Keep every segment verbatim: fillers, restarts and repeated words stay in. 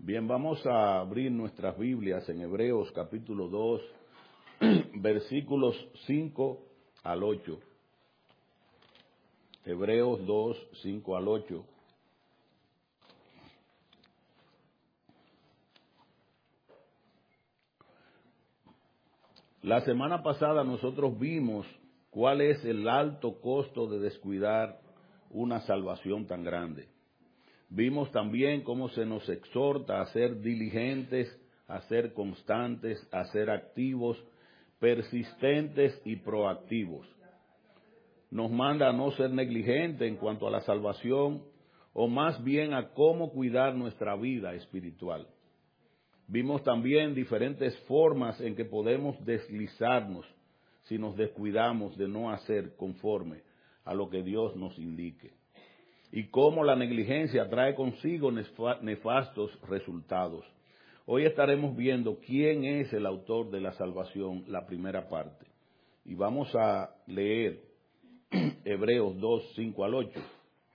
Bien, vamos a abrir nuestras Biblias en Hebreos capítulo dos, versículos cinco al ocho. Hebreos dos, cinco al ocho. La semana pasada nosotros vimos cuál es el alto costo de descuidar una salvación tan grande. Vimos también cómo se nos exhorta a ser diligentes, a ser constantes, a ser activos, persistentes y proactivos. Nos manda a no ser negligentes en cuanto a la salvación, o más bien a cómo cuidar nuestra vida espiritual. Vimos también diferentes formas en que podemos deslizarnos si nos descuidamos de no hacer conforme a lo que Dios nos indique. Y cómo la negligencia trae consigo nefastos resultados. Hoy estaremos viendo quién es el autor de la salvación, la primera parte. Y vamos a leer Hebreos dos, cinco al ocho.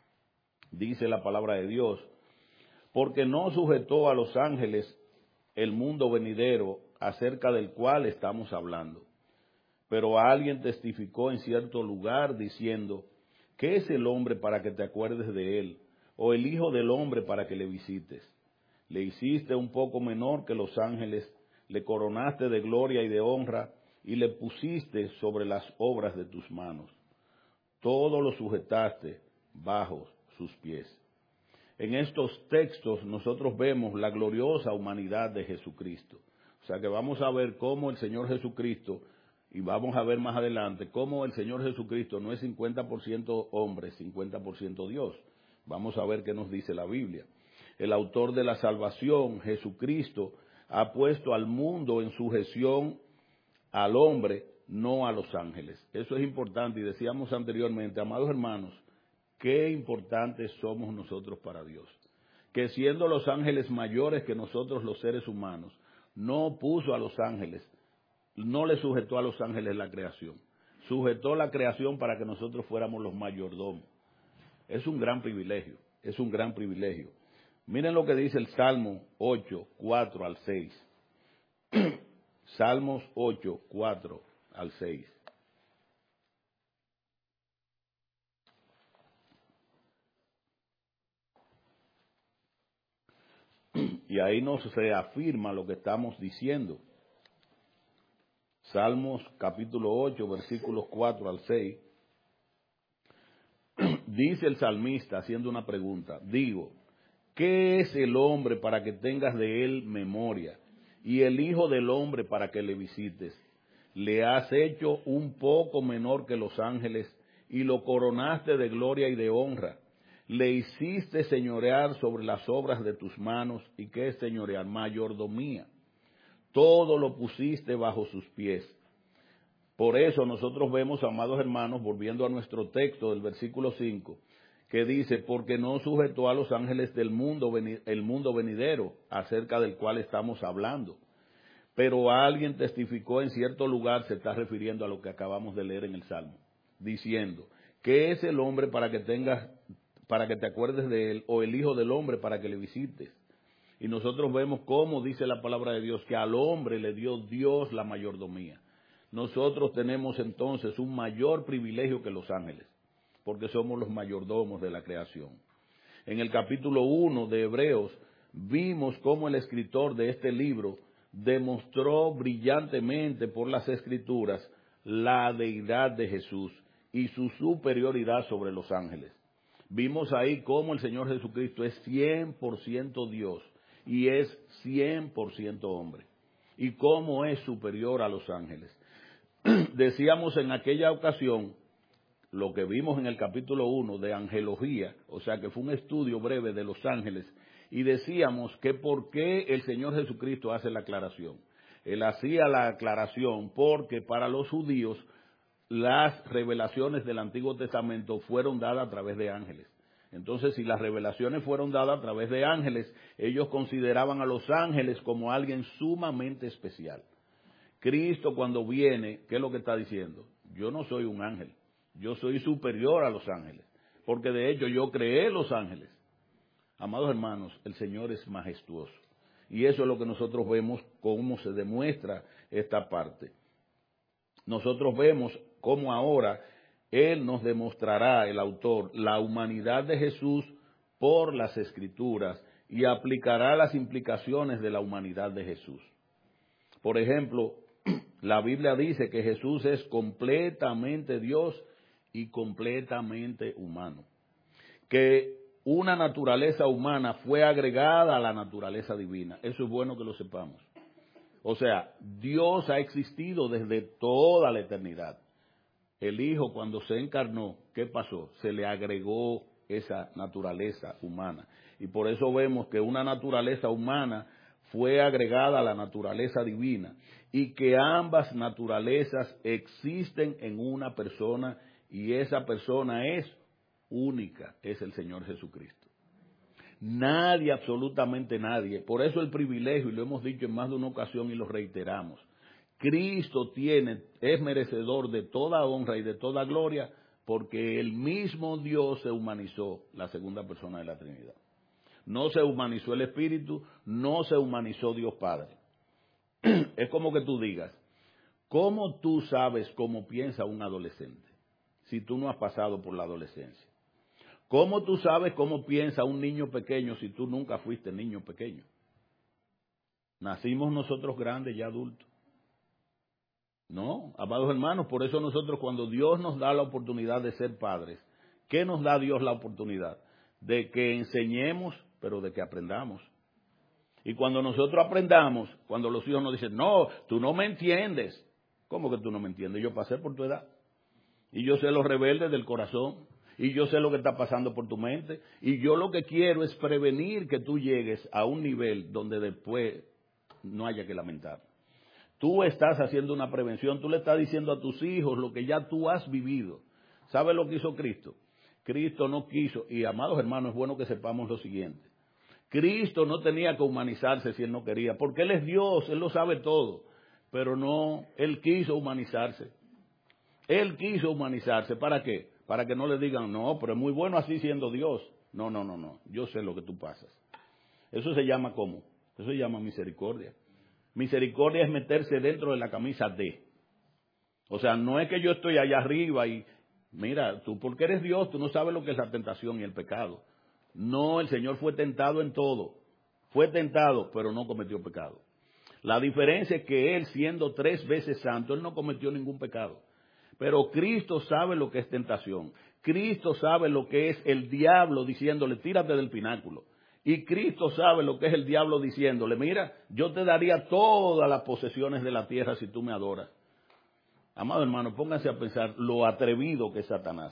Dice la palabra de Dios: porque no sujetó a los ángeles el mundo venidero acerca del cual estamos hablando. Pero alguien testificó en cierto lugar diciendo: ¿qué es el hombre para que te acuerdes de él? ¿O el hijo del hombre para que le visites? Le hiciste un poco menor que los ángeles, le coronaste de gloria y de honra, y le pusiste sobre las obras de tus manos. Todo lo sujetaste bajo sus pies. En estos textos nosotros vemos la gloriosa humanidad de Jesucristo. O sea que vamos a ver cómo el Señor Jesucristo, y vamos a ver más adelante cómo el Señor Jesucristo no es cincuenta por ciento hombre, cincuenta por ciento Dios. Vamos a ver qué nos dice la Biblia. El autor de la salvación, Jesucristo, ha puesto al mundo en sujeción al hombre, no a los ángeles. Eso es importante, y decíamos anteriormente, amados hermanos, qué importantes somos nosotros para Dios. Que siendo los ángeles mayores que nosotros los seres humanos, no puso a los ángeles, no le sujetó a los ángeles la creación. Sujetó la creación para que nosotros fuéramos los mayordomos. Es un gran privilegio, es un gran privilegio. Miren lo que dice el Salmo ocho, cuatro al seis. Salmos ocho, cuatro al seis. Y ahí nos reafirma lo que estamos diciendo. Salmos capítulo ocho, versículos cuatro al seis. Dice el salmista haciendo una pregunta: digo, ¿qué es el hombre para que tengas de él memoria? Y el hijo del hombre para que le visites. Le has hecho un poco menor que los ángeles y lo coronaste de gloria y de honra. Le hiciste señorear sobre las obras de tus manos. ¿Y qué es señorear? Mayordomía. Todo lo pusiste bajo sus pies. Por eso nosotros vemos, amados hermanos, volviendo a nuestro texto del versículo cinco, que dice: porque no sujetó a los ángeles del mundo, el mundo venidero, acerca del cual estamos hablando. Pero alguien testificó en cierto lugar, se está refiriendo a lo que acabamos de leer en el Salmo, diciendo: ¿qué es el hombre para que tengas, para que te acuerdes de él? ¿O el hijo del hombre para que le visites? Y nosotros vemos cómo dice la palabra de Dios, que al hombre le dio Dios la mayordomía. Nosotros tenemos entonces un mayor privilegio que los ángeles, porque somos los mayordomos de la creación. En el capítulo uno de Hebreos vimos cómo el escritor de este libro demostró brillantemente por las Escrituras la deidad de Jesús y su superioridad sobre los ángeles. Vimos ahí cómo el Señor Jesucristo es cien por ciento Dios y es cien por ciento hombre, y cómo es superior a los ángeles. Decíamos en aquella ocasión lo que vimos en el capítulo uno de angelología, o sea que fue un estudio breve de los ángeles, y decíamos que por qué el Señor Jesucristo hace la aclaración. Él hacía la aclaración porque para los judíos las revelaciones del Antiguo Testamento fueron dadas a través de ángeles. Entonces, si las revelaciones fueron dadas a través de ángeles, ellos consideraban a los ángeles como alguien sumamente especial. Cristo, cuando viene, ¿qué es lo que está diciendo? Yo no soy un ángel, yo soy superior a los ángeles, porque de hecho yo creé los ángeles. Amados hermanos, el Señor es majestuoso. Y eso es lo que nosotros vemos cómo se demuestra esta parte. Nosotros vemos cómo ahora Él nos demostrará, el autor, la humanidad de Jesús por las Escrituras y aplicará las implicaciones de la humanidad de Jesús. Por ejemplo, la Biblia dice que Jesús es completamente Dios y completamente humano. Que una naturaleza humana fue agregada a la naturaleza divina. Eso es bueno que lo sepamos. O sea, Dios ha existido desde toda la eternidad. El Hijo, cuando se encarnó, ¿qué pasó? Se le agregó esa naturaleza humana. Y por eso vemos que una naturaleza humana fue agregada a la naturaleza divina y que ambas naturalezas existen en una persona y esa persona es única, es el Señor Jesucristo. Nadie, absolutamente nadie. Por eso el privilegio, y lo hemos dicho en más de una ocasión y lo reiteramos, Cristo tiene, es merecedor de toda honra y de toda gloria porque el mismo Dios se humanizó, la segunda persona de la Trinidad. No se humanizó el Espíritu, no se humanizó Dios Padre. Es como que tú digas, ¿cómo tú sabes cómo piensa un adolescente si tú no has pasado por la adolescencia? ¿Cómo tú sabes cómo piensa un niño pequeño si tú nunca fuiste niño pequeño? Nacimos nosotros grandes y adultos. No, amados hermanos, por eso nosotros cuando Dios nos da la oportunidad de ser padres, ¿qué nos da Dios la oportunidad? De que enseñemos, pero de que aprendamos. Y cuando nosotros aprendamos, cuando los hijos nos dicen, no, tú no me entiendes. ¿Cómo que tú no me entiendes? Yo pasé por tu edad. Y yo sé los rebeldes del corazón. Y yo sé lo que está pasando por tu mente. Y yo lo que quiero es prevenir que tú llegues a un nivel donde después no haya que lamentar. Tú estás haciendo una prevención, tú le estás diciendo a tus hijos lo que ya tú has vivido. ¿Sabes lo que hizo Cristo? Cristo no quiso, y amados hermanos, es bueno que sepamos lo siguiente. Cristo no tenía que humanizarse si Él no quería, porque Él es Dios, Él lo sabe todo, pero no, Él quiso humanizarse. Él quiso humanizarse, ¿para qué? Para que no le digan, no, pero es muy bueno así siendo Dios. No, no, no, no, yo sé lo que tú pasas. Eso se llama ¿cómo? Eso se llama misericordia. Misericordia es meterse dentro de la camisa de. O sea, no es que yo estoy allá arriba y, mira, tú porque eres Dios, tú no sabes lo que es la tentación y el pecado. No, el Señor fue tentado en todo. Fue tentado, pero no cometió pecado. La diferencia es que Él, siendo tres veces santo, Él no cometió ningún pecado. Pero Cristo sabe lo que es tentación. Cristo sabe lo que es el diablo diciéndole, tírate del pináculo. Y Cristo sabe lo que es el diablo diciéndole, mira, yo te daría todas las posesiones de la tierra si tú me adoras. Amado hermano, pónganse a pensar lo atrevido que es Satanás.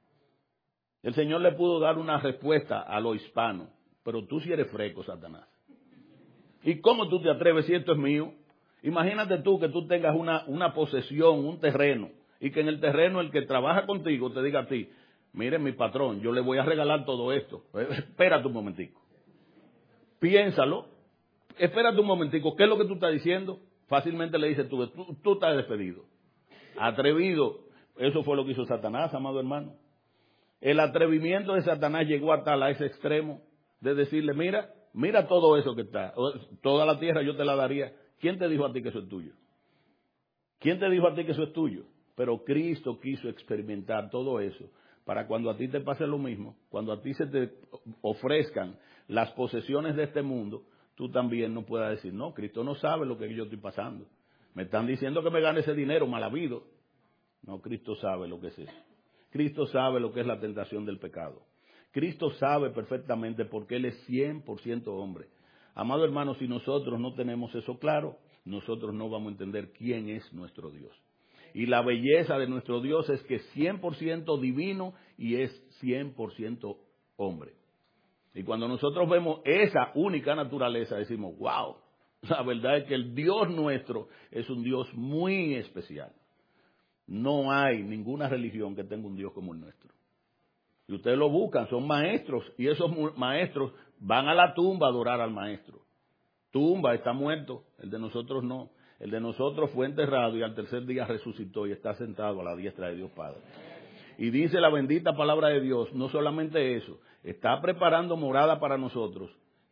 El Señor le pudo dar una respuesta a lo hispano, pero tú sí eres freco, Satanás. ¿Y cómo tú te atreves si esto es mío? Imagínate tú que tú tengas una, una posesión, un terreno, y que en el terreno el que trabaja contigo te diga a ti, mire mi patrón, yo le voy a regalar todo esto. Espérate un momentico. Piénsalo, espérate un momentico, ¿qué es lo que tú estás diciendo? Fácilmente le dices tú, tú, tú estás despedido. Atrevido, eso fue lo que hizo Satanás, amado hermano. El atrevimiento de Satanás llegó a tal a ese extremo de decirle, mira, mira todo eso que está, toda la tierra yo te la daría. ¿Quién te dijo a ti que eso es tuyo? ¿Quién te dijo a ti que eso es tuyo? Pero Cristo quiso experimentar todo eso para cuando a ti te pase lo mismo, cuando a ti se te ofrezcan las posesiones de este mundo, tú también no puedas decir, no, Cristo no sabe lo que yo estoy pasando. Me están diciendo que me gane ese dinero mal habido. No, Cristo sabe lo que es eso. Cristo sabe lo que es la tentación del pecado. Cristo sabe perfectamente porque Él es cien por ciento hombre. Amado hermano, si nosotros no tenemos eso claro, nosotros no vamos a entender quién es nuestro Dios. Y la belleza de nuestro Dios es que es cien por ciento divino y es cien por ciento hombre. Y cuando nosotros vemos esa única naturaleza, decimos, wow, la verdad es que el Dios nuestro es un Dios muy especial. No hay ninguna religión que tenga un Dios como el nuestro. Y ustedes lo buscan, son maestros, y esos maestros van a la tumba a adorar al maestro. Tumba, está muerto, el de nosotros no. El de nosotros fue enterrado y al tercer día resucitó y está sentado a la diestra de Dios Padre. Y dice la bendita palabra de Dios, no solamente eso, está preparando morada para nosotros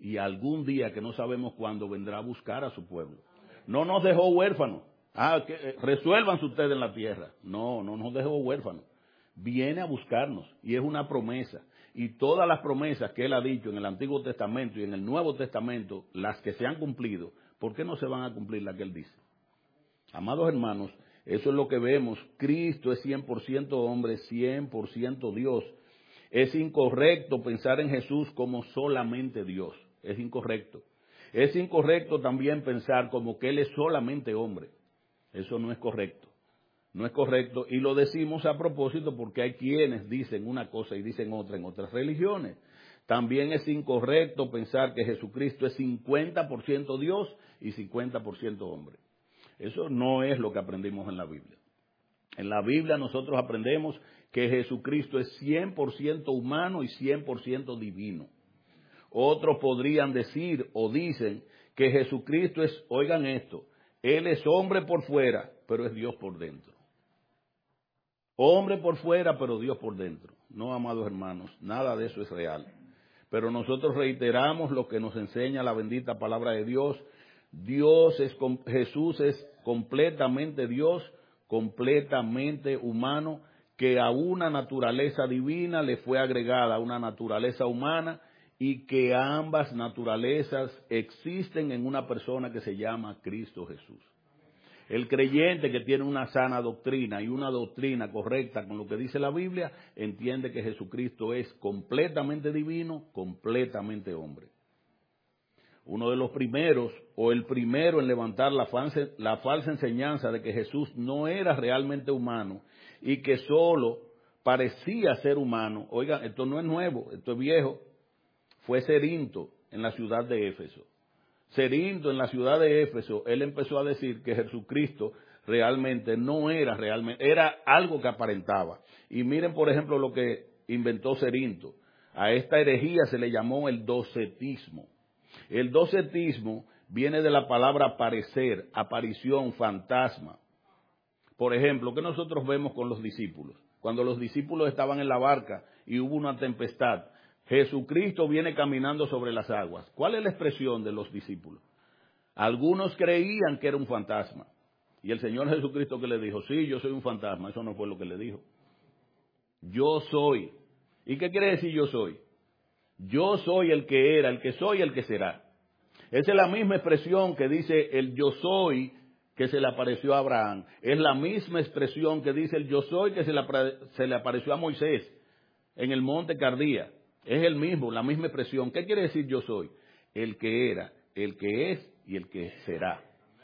y algún día, que no sabemos cuándo, vendrá a buscar a su pueblo. No nos dejó huérfanos. Ah, que, eh, resuélvanse ustedes en la tierra. No, no nos dejó huérfanos. Viene a buscarnos y es una promesa. Y todas las promesas que Él ha dicho en el Antiguo Testamento y en el Nuevo Testamento, las que se han cumplido, ¿por qué no se van a cumplir las que Él dice? Amados hermanos, eso es lo que vemos. Cristo es cien por ciento hombre, cien por ciento Dios. Es incorrecto pensar en Jesús como solamente Dios. Es incorrecto. Es incorrecto también pensar como que Él es solamente hombre. Eso no es correcto. No es correcto. Y lo decimos a propósito porque hay quienes dicen una cosa y dicen otra en otras religiones. También es incorrecto pensar que Jesucristo es cincuenta por ciento Dios y cincuenta por ciento hombre. Eso no es lo que aprendimos en la Biblia. En la Biblia nosotros aprendemos que Jesucristo es cien por ciento humano y cien por ciento divino. Otros podrían decir o dicen que Jesucristo es, oigan esto, Él es hombre por fuera, pero es Dios por dentro. Hombre por fuera, pero Dios por dentro. No, amados hermanos, nada de eso es real. Pero nosotros reiteramos lo que nos enseña la bendita palabra de Dios. Dios es, Jesús es completamente Dios, completamente humano, que a una naturaleza divina le fue agregada una naturaleza humana y que ambas naturalezas existen en una persona que se llama Cristo Jesús. El creyente que tiene una sana doctrina y una doctrina correcta con lo que dice la Biblia, entiende que Jesucristo es completamente divino, completamente hombre. Uno de los primeros, o el primero en levantar la falsa, la falsa enseñanza de que Jesús no era realmente humano y que solo parecía ser humano, oigan, esto no es nuevo, esto es viejo, fue Cerinto en la ciudad de Éfeso. Cerinto en la ciudad de Éfeso, él empezó a decir que Jesucristo realmente no era realmente, era algo que aparentaba. Y miren, por ejemplo, lo que inventó Cerinto. A esta herejía se le llamó el docetismo. El docetismo viene de la palabra aparecer, aparición, fantasma. Por ejemplo, ¿qué nosotros vemos con los discípulos? Cuando los discípulos estaban en la barca y hubo una tempestad, Jesucristo viene caminando sobre las aguas. ¿Cuál es la expresión de los discípulos? Algunos creían que era un fantasma. Y el Señor Jesucristo que le dijo, sí, yo soy un fantasma. Eso no fue lo que le dijo. Yo soy. ¿Y qué quiere decir yo soy? Yo soy el que era, el que soy, el que será. Esa es la misma expresión que dice el yo soy que se le apareció a Abraham. Es la misma expresión que dice el yo soy que se le, se le apareció a Moisés en el monte Cardía. Es el mismo, la misma expresión. ¿Qué quiere decir yo soy? El que era, el que es y el que será.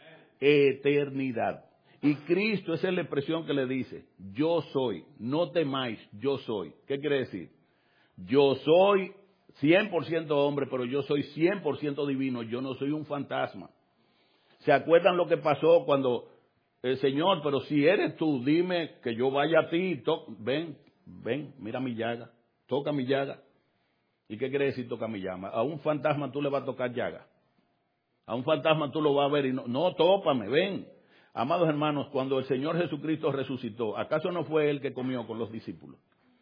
Eternidad. Y Cristo, esa es la expresión que le dice, yo soy, no temáis, yo soy. ¿Qué quiere decir? Yo soy cien por ciento hombre, pero yo soy cien por ciento divino, yo no soy un fantasma. ¿Se acuerdan lo que pasó cuando el Señor, pero si eres tú, dime que yo vaya a ti, to- ven, ven, mira mi llaga, toca mi llaga? ¿Y qué quiere decir toca mi llaga? A un fantasma tú le vas a tocar llaga. A un fantasma tú lo vas a ver y no, no, tópame, ven. Amados hermanos, cuando el Señor Jesucristo resucitó, ¿acaso no fue Él que comió con los discípulos?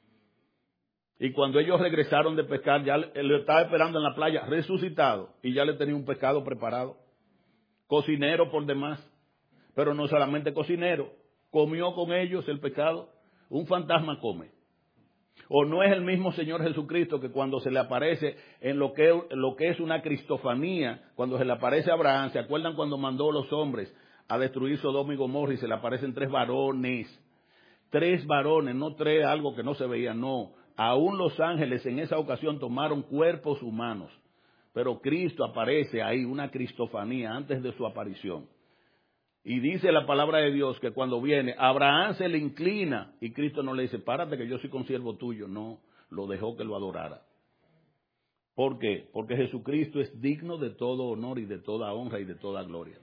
Y cuando ellos regresaron de pescar, ya Él lo estaba esperando en la playa, resucitado, y ya le tenía un pescado preparado. Cocinero por demás, pero no solamente cocinero, comió con ellos el pescado. Un fantasma come. ¿O no es el mismo Señor Jesucristo que cuando se le aparece en lo que, lo que es una cristofanía, cuando se le aparece a Abraham, ¿se acuerdan cuando mandó a los hombres a destruir Sodoma y Gomorra y se le aparecen tres varones? Tres varones, no tres, algo que no se veía, no. Aún los ángeles en esa ocasión tomaron cuerpos humanos, pero Cristo aparece ahí, una cristofanía antes de su aparición. Y dice la palabra de Dios que cuando viene, Abraham se le inclina y Cristo no le dice, párate que yo soy consiervo tuyo. No, lo dejó que lo adorara. ¿Por qué? Porque Jesucristo es digno de todo honor y de toda honra y de toda gloria.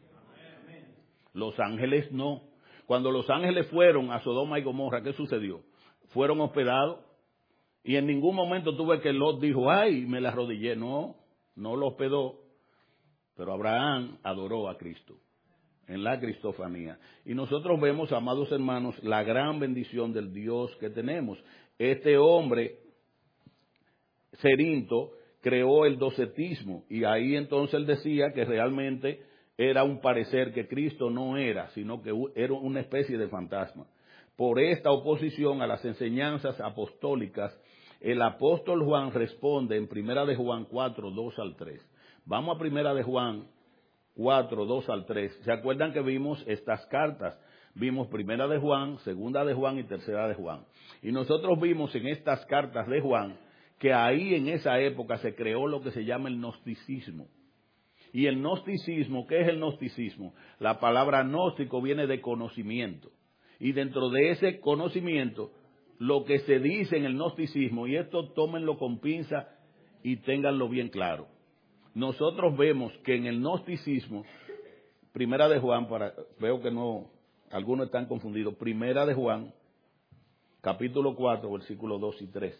Los ángeles no. Cuando los ángeles fueron a Sodoma y Gomorra, ¿qué sucedió? Fueron hospedados y en ningún momento tuve que Lot dijo, ay, me la arrodillé. No, no lo hospedó. Pero Abraham adoró a Cristo en la cristofanía. Y nosotros vemos, amados hermanos, la gran bendición del Dios que tenemos. Este hombre, Cerinto, creó el docetismo, y ahí entonces él decía que realmente era un parecer que Cristo no era, sino que era una especie de fantasma. Por esta oposición a las enseñanzas apostólicas, el apóstol Juan responde en Primera de Juan cuatro, dos al tres. Vamos a Primera de Juan cuatro, dos al tres. ¿Se acuerdan que vimos estas cartas? Vimos Primera de Juan, Segunda de Juan y Tercera de Juan. Y nosotros vimos en estas cartas de Juan que ahí en esa época se creó lo que se llama el gnosticismo. Y el gnosticismo, ¿qué es el gnosticismo? La palabra gnóstico viene de conocimiento. Y dentro de ese conocimiento, lo que se dice en el gnosticismo, y esto tómenlo con pinza y ténganlo bien claro. Nosotros vemos que en el gnosticismo, Primera de Juan, para, veo que no, algunos están confundidos, Primera de Juan, capítulo cuatro, versículos dos y tres.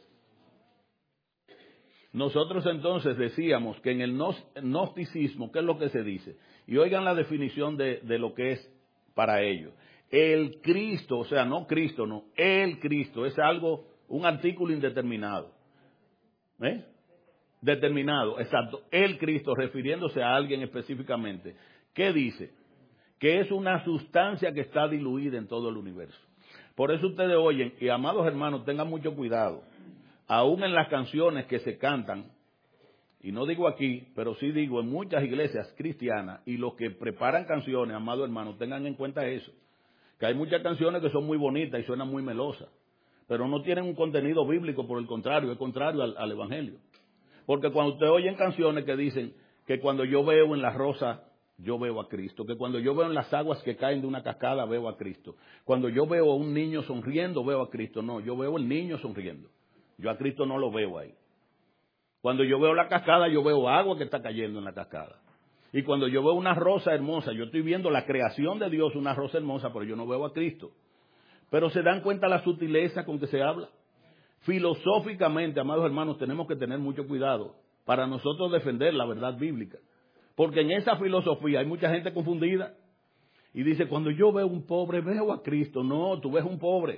Nosotros entonces decíamos que en el gnosticismo, ¿qué es lo que se dice? Y oigan la definición de, de lo que es para ellos. El Cristo, o sea, no Cristo, no, el Cristo es algo, un artículo indeterminado. ¿Eh? Determinado, exacto. El Cristo, refiriéndose a alguien específicamente. ¿Qué dice? Que es una sustancia que está diluida en todo el universo. Por eso ustedes oyen, y amados hermanos, tengan mucho cuidado. Aún en las canciones que se cantan, y no digo aquí, pero sí digo en muchas iglesias cristianas, y los que preparan canciones, amados hermanos, tengan en cuenta eso. Que hay muchas canciones que son muy bonitas y suenan muy melosas, pero no tienen un contenido bíblico, por el contrario, es contrario al, al Evangelio. Porque cuando usted oye canciones que dicen que cuando yo veo en la rosa, yo veo a Cristo, que cuando yo veo en las aguas que caen de una cascada, veo a Cristo. Cuando yo veo a un niño sonriendo, veo a Cristo. No, yo veo el niño sonriendo. Yo a Cristo no lo veo ahí. Cuando yo veo la cascada, yo veo agua que está cayendo en la cascada. Y cuando yo veo una rosa hermosa, yo estoy viendo la creación de Dios, una rosa hermosa, pero yo no veo a Cristo. Pero se dan cuenta la sutileza con que se habla. Filosóficamente, amados hermanos, tenemos que tener mucho cuidado para nosotros defender la verdad bíblica. Porque en esa filosofía hay mucha gente confundida. Y dice, cuando yo veo un pobre, veo a Cristo. No, tú ves un pobre.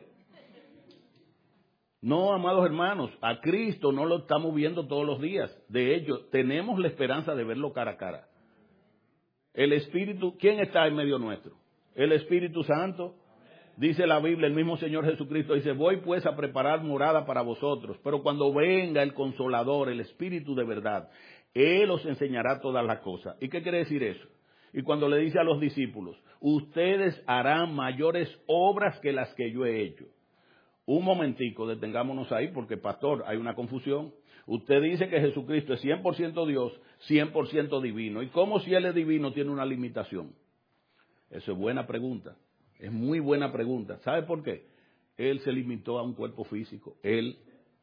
No, amados hermanos, a Cristo no lo estamos viendo todos los días. De hecho, tenemos la esperanza de verlo cara a cara. El Espíritu, ¿quién está en medio nuestro? El Espíritu Santo. Dice la Biblia, el mismo Señor Jesucristo dice, voy pues a preparar morada para vosotros, pero cuando venga el Consolador, el Espíritu de verdad, Él os enseñará todas las cosas. ¿Y qué quiere decir eso? Y cuando le dice a los discípulos, ustedes harán mayores obras que las que yo he hecho. Un momentico, detengámonos ahí, porque pastor, hay una confusión. Usted dice que Jesucristo es cien por ciento Dios, cien por ciento divino. ¿Y cómo si Él es divino tiene una limitación? Eso es buena pregunta. Es muy buena pregunta. ¿Sabe por qué? Él se limitó a un cuerpo físico. Él.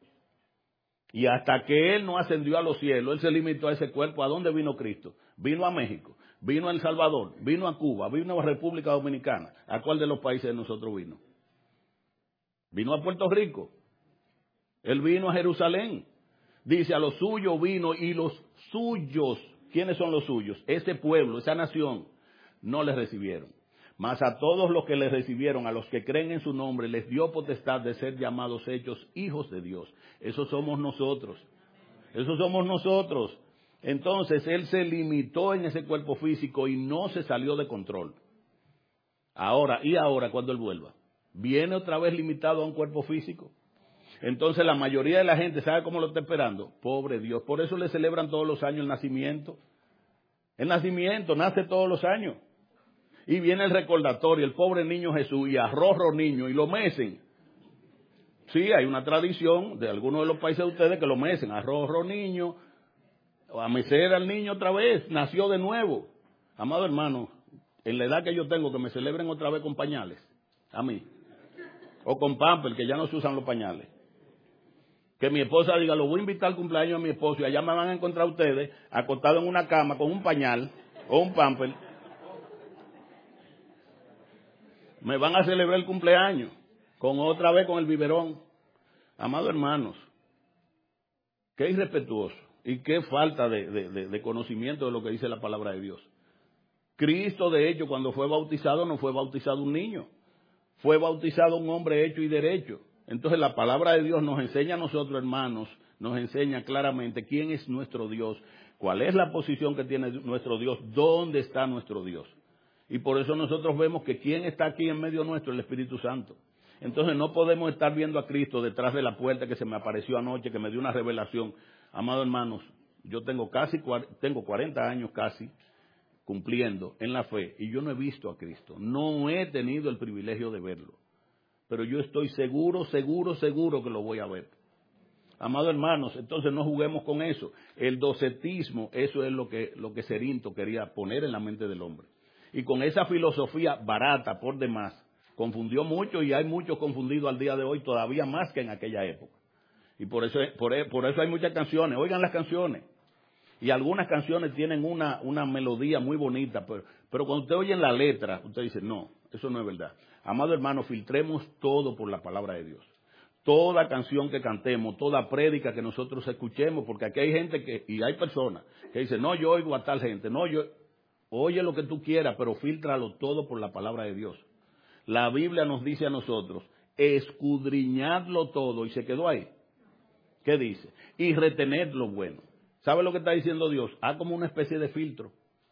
Y hasta que Él no ascendió a los cielos, Él se limitó a ese cuerpo. ¿A dónde vino Cristo? Vino a México, vino a El Salvador, vino a Cuba, vino a República Dominicana. ¿A cuál de los países de nosotros vino? Vino a Puerto Rico. Él vino a Jerusalén. Dice, a los suyos vino y los suyos, ¿quiénes son los suyos? Ese pueblo, esa nación, no les recibieron. Mas a todos los que les recibieron, a los que creen en su nombre, les dio potestad de ser llamados hechos hijos de Dios. Esos somos nosotros. Esos somos nosotros. Entonces, Él se limitó en ese cuerpo físico y no se salió de control. Ahora, ¿y ahora cuando Él vuelva? ¿Viene otra vez limitado a un cuerpo físico? Entonces, la mayoría de la gente, ¿sabe cómo lo está esperando? Pobre Dios. Por eso le celebran todos los años el nacimiento. El nacimiento nace todos los años. Y viene el recordatorio, el pobre niño Jesús, y arrojo niño, y lo mecen. Sí, hay una tradición de algunos de los países de ustedes que lo mecen, arrojo niño, a mecer al niño otra vez, nació de nuevo. Amado hermano, en la edad que yo tengo, que me celebren otra vez con pañales, a mí, o con Pampers, que ya no se usan los pañales. Que mi esposa diga, lo voy a invitar al cumpleaños a mi esposo, y allá me van a encontrar ustedes, acostados en una cama con un pañal o un Pampers. Me van a celebrar el cumpleaños, con otra vez con el biberón. Amados hermanos, qué irrespetuoso y qué falta de, de, de conocimiento de lo que dice la palabra de Dios. Cristo, de hecho, cuando fue bautizado, no fue bautizado un niño, fue bautizado un hombre hecho y derecho. Entonces la palabra de Dios nos enseña a nosotros, hermanos, nos enseña claramente quién es nuestro Dios, cuál es la posición que tiene nuestro Dios, dónde está nuestro Dios. Y por eso nosotros vemos que quién está aquí en medio nuestro, el Espíritu Santo. Entonces no podemos estar viendo a Cristo detrás de la puerta que se me apareció anoche, que me dio una revelación. Amados hermanos, yo tengo casi, tengo cuarenta años casi cumpliendo en la fe y yo no he visto a Cristo. No he tenido el privilegio de verlo. Pero yo estoy seguro, seguro, seguro que lo voy a ver. Amados hermanos, entonces no juguemos con eso. El docetismo, eso es lo que, lo que Cerinto quería poner en la mente del hombre. Y con esa filosofía barata por demás, confundió mucho y hay muchos confundidos al día de hoy, todavía más que en aquella época. Y por eso, por, por eso hay muchas canciones. Oigan las canciones. Y algunas canciones tienen una, una melodía muy bonita, pero, pero cuando usted oye la letra, usted dice, no, eso no es verdad. Amado hermano, filtremos todo por la palabra de Dios. Toda canción que cantemos, toda prédica que nosotros escuchemos, porque aquí hay gente que, y hay personas que dicen, no, yo oigo a tal gente, no, yo, oye lo que tú quieras, pero fíltralo todo por la palabra de Dios. La Biblia nos dice a nosotros, escudriñadlo todo, y se quedó ahí. ¿Qué dice? Y retened lo bueno. ¿Sabe lo que está diciendo Dios? Haz como una especie de filtro.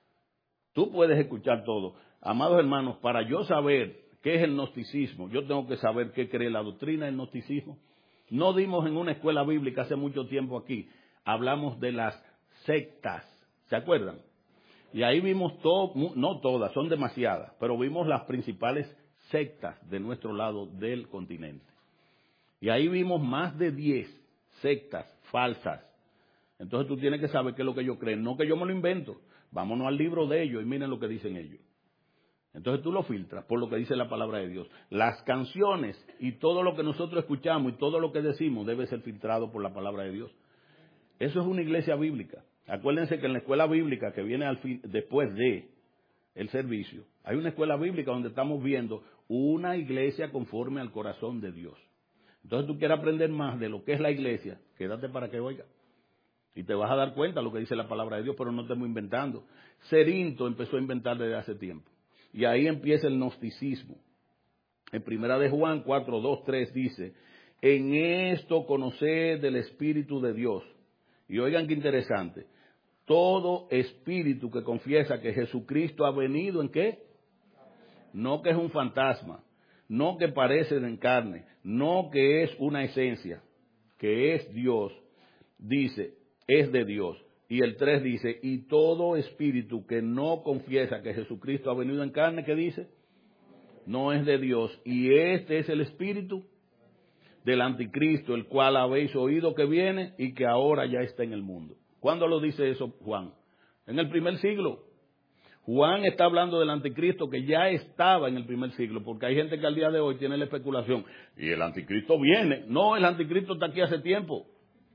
Tú puedes escuchar todo. Amados hermanos, para yo saber qué es el gnosticismo, yo tengo que saber qué cree la doctrina del gnosticismo. No dimos en una escuela bíblica hace mucho tiempo aquí, hablamos de las sectas, ¿se acuerdan? Y ahí vimos todo, no todas, son demasiadas, pero vimos las principales sectas de nuestro lado del continente. Y ahí vimos más de diez sectas falsas. Entonces tú tienes que saber qué es lo que ellos creen, no que yo me lo invento. Vámonos al libro de ellos y miren lo que dicen ellos. Entonces tú lo filtras por lo que dice la palabra de Dios. Las canciones y todo lo que nosotros escuchamos y todo lo que decimos debe ser filtrado por la palabra de Dios. Eso es una iglesia bíblica. Acuérdense que en la escuela bíblica que viene al fin, después de el servicio, hay una escuela bíblica donde estamos viendo una iglesia conforme al corazón de Dios. Entonces tú quieres aprender más de lo que es la iglesia, quédate para que oiga. Y te vas a dar cuenta de lo que dice la palabra de Dios, pero no estamos inventando. Cerinto empezó a inventar desde hace tiempo. Y ahí empieza el gnosticismo. En primera de Juan cuatro, dos, tres dice, en esto conoced del Espíritu de Dios. Y oigan qué interesante. Todo espíritu que confiesa que Jesucristo ha venido, ¿en qué? No que es un fantasma, no que parece en carne, no que es una esencia, que es Dios, dice, es de Dios. Y el tres dice, y todo espíritu que no confiesa que Jesucristo ha venido en carne, ¿qué dice? No es de Dios. Y este es el espíritu del anticristo, el cual habéis oído que viene y que ahora ya está en el mundo. ¿Cuándo lo dice eso Juan? En el primer siglo. Juan está hablando del anticristo que ya estaba en el primer siglo, porque hay gente que al día de hoy tiene la especulación, y el anticristo viene. No, el anticristo está aquí hace tiempo.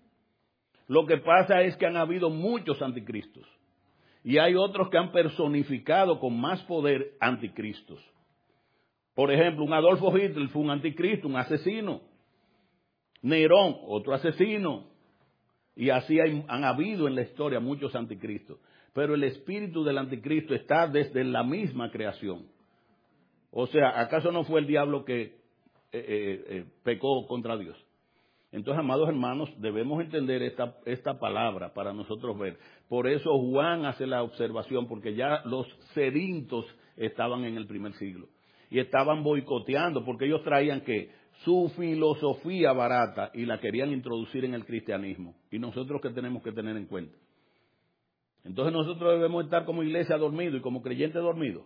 Lo que pasa es que han habido muchos anticristos, y hay otros que han personificado con más poder anticristos. Por ejemplo, un Adolfo Hitler fue un anticristo, un asesino. Nerón, otro asesino. Y así hay, han habido en la historia muchos anticristos. Pero el espíritu del anticristo está desde la misma creación. O sea, ¿acaso no fue el diablo que eh, eh, eh, pecó contra Dios? Entonces, amados hermanos, debemos entender esta, esta palabra para nosotros ver. Por eso Juan hace la observación, porque ya los cerintos estaban en el primer siglo. Y estaban boicoteando, porque ellos traían que su filosofía barata y la querían introducir en el cristianismo. Y nosotros, ¿qué tenemos que tener en cuenta? Entonces nosotros debemos estar como iglesia dormido y como creyente dormido.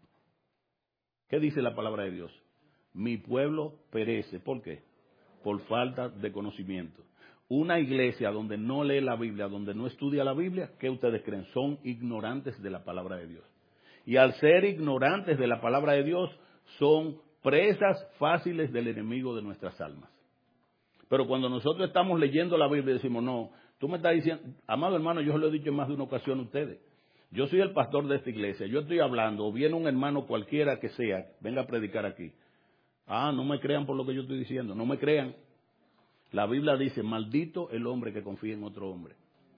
¿Qué dice la palabra de Dios? Mi pueblo perece. ¿Por qué? Por falta de conocimiento. Una iglesia donde no lee la Biblia, donde no estudia la Biblia, ¿qué ustedes creen? Son ignorantes de la palabra de Dios. Y al ser ignorantes de la palabra de Dios, son presas fáciles del enemigo de nuestras almas. Pero cuando nosotros estamos leyendo la Biblia decimos, no, tú me estás diciendo, amado hermano, yo se lo he dicho en más de una ocasión a ustedes. Yo soy el pastor de esta iglesia, yo estoy hablando, o viene un hermano cualquiera que sea, venga a predicar aquí. Ah, no me crean por lo que yo estoy diciendo, no me crean. La Biblia dice, maldito el hombre que confía en otro hombre.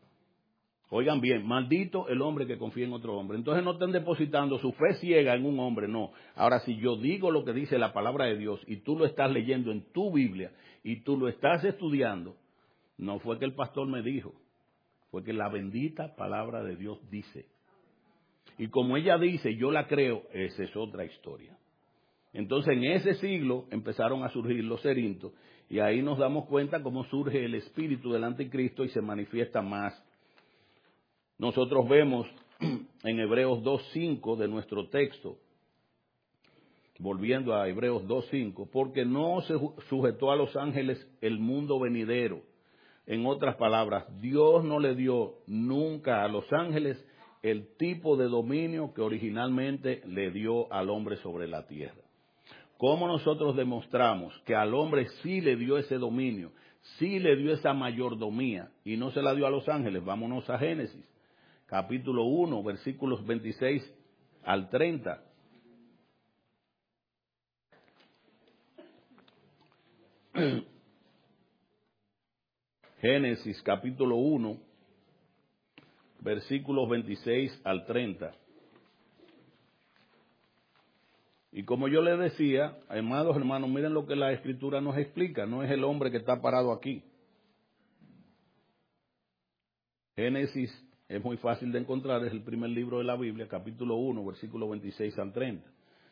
Oigan bien, maldito el hombre que confía en otro hombre. Entonces no estén depositando su fe ciega en un hombre, no. Ahora, si yo digo lo que dice la palabra de Dios y tú lo estás leyendo en tu Biblia y tú lo estás estudiando, No fue que el pastor me dijo, fue que la bendita palabra de Dios dice. Y como ella dice, yo la creo, esa es otra historia. Entonces en ese siglo empezaron a surgir los cerintos y ahí nos damos cuenta cómo surge el espíritu del anticristo y se manifiesta más. Nosotros vemos en Hebreos dos cinco de nuestro texto, volviendo a Hebreos dos cinco, porque no se sujetó a los ángeles el mundo venidero. En otras palabras, Dios no le dio nunca a los ángeles el tipo de dominio que originalmente le dio al hombre sobre la tierra. ¿Cómo nosotros demostramos que al hombre sí le dio ese dominio, sí le dio esa mayordomía y no se la dio a los ángeles? Vámonos a Génesis, capítulo uno, versículos veintiséis al treinta. Génesis, capítulo uno, versículos veintiséis al treinta. Y como yo les decía, amados hermanos, miren lo que la Escritura nos explica, no es el hombre que está parado aquí. Génesis es muy fácil de encontrar, es el primer libro de la Biblia, capítulo uno, versículos veintiséis al treinta.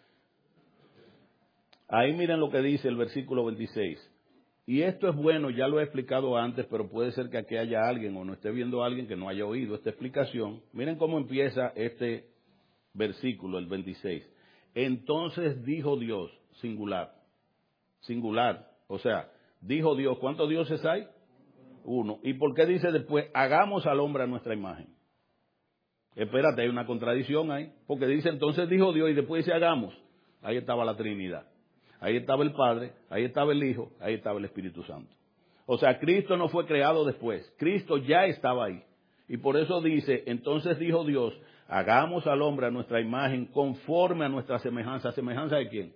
Ahí miren lo que dice el versículo veintiséis. Y esto es bueno, ya lo he explicado antes, pero puede ser que aquí haya alguien o no esté viendo a alguien que no haya oído esta explicación. Miren cómo empieza este versículo, el veintiséis. Entonces dijo Dios, singular, singular, o sea, dijo Dios, ¿cuántos dioses hay? Uno. ¿Y por qué dice después, hagamos al hombre a nuestra imagen? Espérate, hay una contradicción ahí, porque dice, entonces dijo Dios y después dice, hagamos. Ahí estaba la Trinidad, ahí estaba el Padre, ahí estaba el Hijo, ahí estaba el Espíritu Santo. O sea, Cristo no fue creado después, Cristo ya estaba ahí. Y por eso dice, entonces dijo Dios, hagamos al hombre a nuestra imagen, conforme a nuestra semejanza. ¿Semejanza de quién?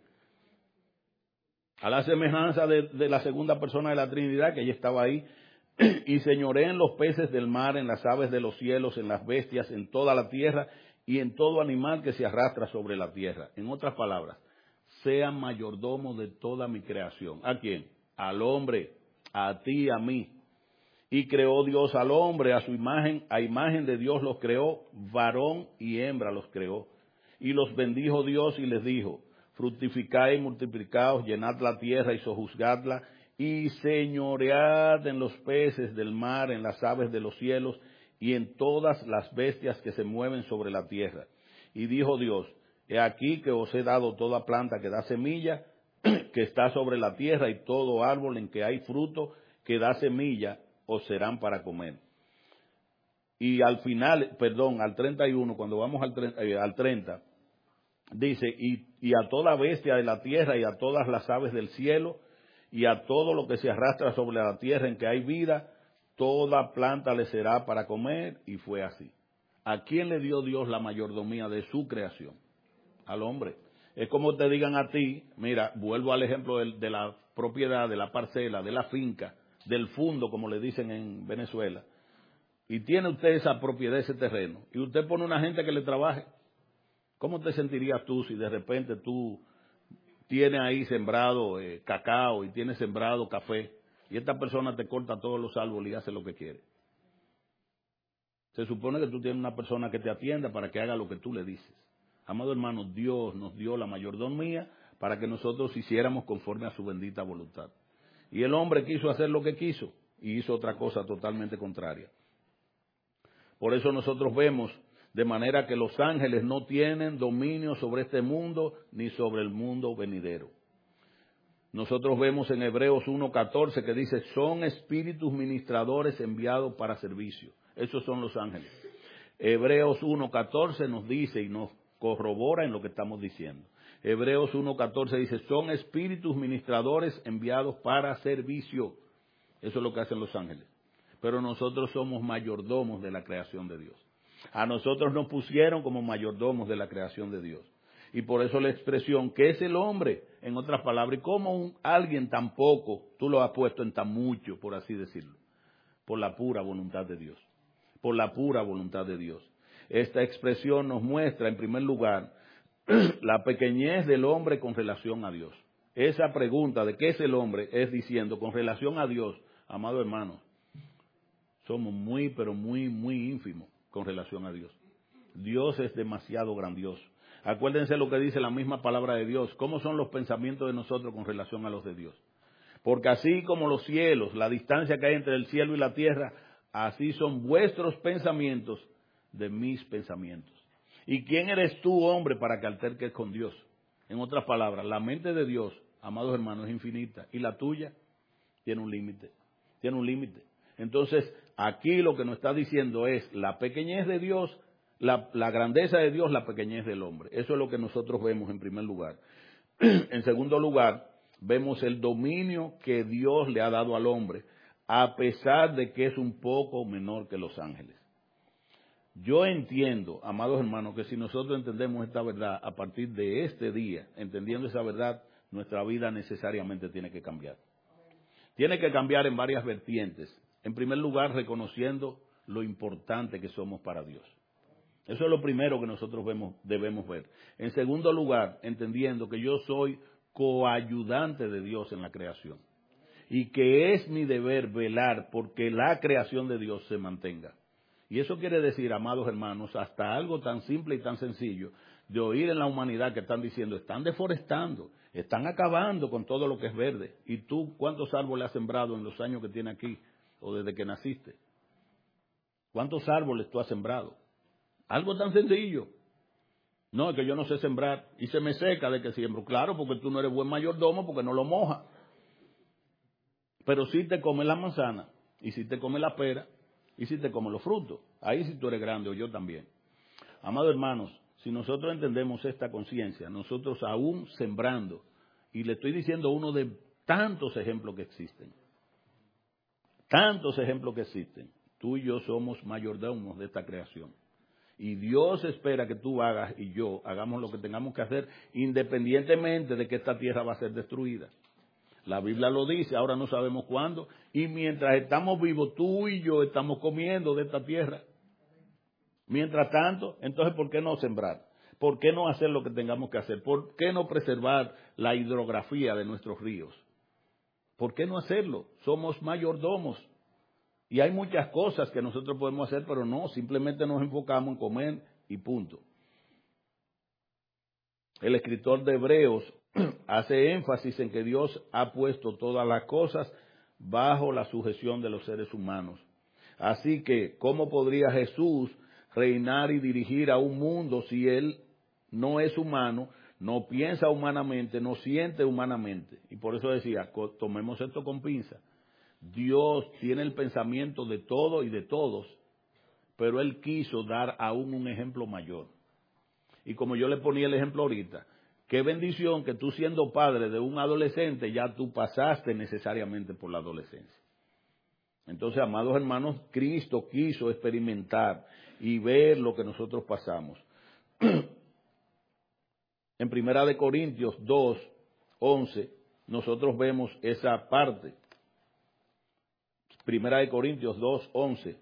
A la semejanza de, de la segunda persona de la Trinidad, que ella estaba ahí. Y señoré en los peces del mar, en las aves de los cielos, en las bestias, en toda la tierra y en todo animal que se arrastra sobre la tierra. En otras palabras, sean mayordomos de toda mi creación. ¿A quién? Al hombre, a ti, a mí. Y creó Dios al hombre, a su imagen, a imagen de Dios los creó, varón y hembra los creó. Y los bendijo Dios y les dijo, fructificad y multiplicaos, llenad la tierra y sojuzgadla, y señoread en los peces del mar, en las aves de los cielos, y en todas las bestias que se mueven sobre la tierra. Y dijo Dios, he aquí que os he dado toda planta que da semilla, que está sobre la tierra, y todo árbol en que hay fruto que da semilla, os serán para comer. Y al final, perdón, al treinta y uno, cuando vamos al treinta, eh, al treinta, dice, y, y a toda bestia de la tierra, y a todas las aves del cielo, y a todo lo que se arrastra sobre la tierra en que hay vida, toda planta le será para comer, y fue así. ¿A quién le dio Dios la mayordomía de su creación? Al hombre. Es como te digan a ti, mira, vuelvo al ejemplo de, de la propiedad, de la parcela, de la finca, del fundo, como le dicen en Venezuela, y tiene usted esa propiedad, ese terreno, y usted pone una gente que le trabaje. ¿Cómo te sentirías tú si de repente tú tienes ahí sembrado eh, cacao y tienes sembrado café, y esta persona te corta todos los árboles y hace lo que quiere? Se supone que tú tienes una persona que te atienda para que haga lo que tú le dices. Amado hermano, Dios nos dio la mayordomía para que nosotros hiciéramos conforme a su bendita voluntad. Y el hombre quiso hacer lo que quiso y hizo otra cosa totalmente contraria. Por eso nosotros vemos de manera que los ángeles no tienen dominio sobre este mundo ni sobre el mundo venidero. Nosotros vemos en Hebreos uno catorce que dice, son espíritus ministradores enviados para servicio. Esos son los ángeles. Hebreos uno catorce nos dice y nos corrobora en lo que estamos diciendo. Hebreos uno catorce dice, son espíritus ministradores enviados para servicio. Eso es lo que hacen los ángeles. Pero nosotros somos mayordomos de la creación de Dios. A nosotros nos pusieron como mayordomos de la creación de Dios. Y por eso la expresión, ¿qué es el hombre? En otras palabras, ¿y cómo un, alguien tan poco, tú lo has puesto en tan mucho, por así decirlo? Por la pura voluntad de Dios. Por la pura voluntad de Dios. Esta expresión nos muestra, en primer lugar, la pequeñez del hombre con relación a Dios. Esa pregunta de qué es el hombre es diciendo, con relación a Dios, amado hermano, Somos muy, pero muy, muy ínfimos con relación a Dios. Dios es demasiado grandioso. Acuérdense lo que dice la misma palabra de Dios. ¿Cómo son los pensamientos de nosotros con relación a los de Dios? Porque así como los cielos, la distancia que hay entre el cielo y la tierra, así son vuestros pensamientos de mis pensamientos. ¿Y quién eres tú, hombre, para que alterques con Dios? En otras palabras, la mente de Dios, amados hermanos, es infinita. Y la tuya tiene un límite. Tiene un límite. Entonces, aquí lo que nos está diciendo es la pequeñez de Dios, la, la grandeza de Dios, la pequeñez del hombre. Eso es lo que nosotros vemos en primer lugar. En segundo lugar, vemos el dominio que Dios le ha dado al hombre, a pesar de que es un poco menor que los ángeles. Yo entiendo, amados hermanos, que si nosotros entendemos esta verdad a partir de este día, entendiendo esa verdad, nuestra vida necesariamente tiene que cambiar. Tiene que cambiar en varias vertientes. En primer lugar, reconociendo lo importante que somos para Dios. Eso es lo primero que nosotros vemos, debemos ver. En segundo lugar, entendiendo que yo soy coayudante de Dios en la creación y que es mi deber velar porque la creación de Dios se mantenga. Y eso quiere decir, amados hermanos, hasta algo tan simple y tan sencillo de oír en la humanidad que están diciendo, están deforestando, están acabando con todo lo que es verde. ¿Y tú cuántos árboles has sembrado en los años que tienes aquí o desde que naciste? ¿Cuántos árboles tú has sembrado? Algo tan sencillo. No, es que yo no sé sembrar y se me seca de que siembro. Claro, porque tú no eres buen mayordomo porque no lo moja. Pero sí te comes la manzana y sí te comes la pera y sí te comes los frutos. Ahí sí tú eres grande o yo también. Amados hermanos, si nosotros entendemos esta conciencia, nosotros aún sembrando, y le estoy diciendo uno de tantos ejemplos que existen, tantos ejemplos que existen, tú y yo somos mayordomos de esta creación. Y Dios espera que tú hagas y yo hagamos lo que tengamos que hacer independientemente de que esta tierra va a ser destruida. La Biblia lo dice, ahora no sabemos cuándo, y mientras estamos vivos, tú y yo estamos comiendo de esta tierra. Mientras tanto, entonces, ¿por qué no sembrar? ¿Por qué no hacer lo que tengamos que hacer? ¿Por qué no preservar la hidrografía de nuestros ríos? ¿Por qué no hacerlo? Somos mayordomos. Y hay muchas cosas que nosotros podemos hacer, pero no, simplemente nos enfocamos en comer y punto. El escritor de Hebreos hace énfasis en que Dios ha puesto todas las cosas bajo la sujeción de los seres humanos. Así que, ¿cómo podría Jesús reinar y dirigir a un mundo si Él no es humano, no piensa humanamente, no siente humanamente? Y por eso decía, tomemos esto con pinza. Dios tiene el pensamiento de todo y de todos, pero Él quiso dar aún un ejemplo mayor. Y como yo le ponía el ejemplo ahorita, qué bendición que tú siendo padre de un adolescente ya tú pasaste necesariamente por la adolescencia. Entonces, amados hermanos, Cristo quiso experimentar y ver lo que nosotros pasamos. En Primera de Corintios dos, once, nosotros vemos esa parte. Primera de Corintios dos, once.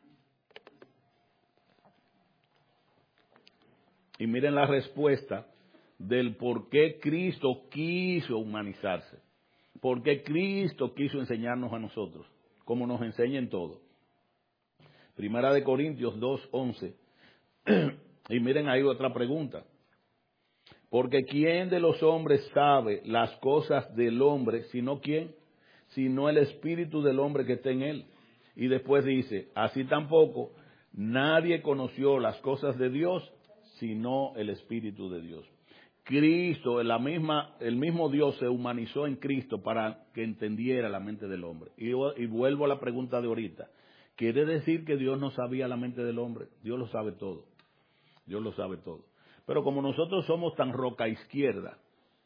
Y miren la respuesta del por qué Cristo quiso humanizarse. Por qué Cristo quiso enseñarnos a nosotros, como nos enseña en todo. Primera de Corintios dos, once. Y miren ahí otra pregunta. Porque ¿quién de los hombres sabe las cosas del hombre, sino quién? Sino el espíritu del hombre que está en él. Y después dice, así tampoco nadie conoció las cosas de Dios, sino el espíritu de Dios. Cristo, la misma, el mismo Dios se humanizó en Cristo para que entendiera la mente del hombre. Y, y vuelvo a la pregunta de ahorita. ¿Quiere decir que Dios no sabía la mente del hombre? Dios lo sabe todo. Dios lo sabe todo. Pero como nosotros somos tan roca izquierda,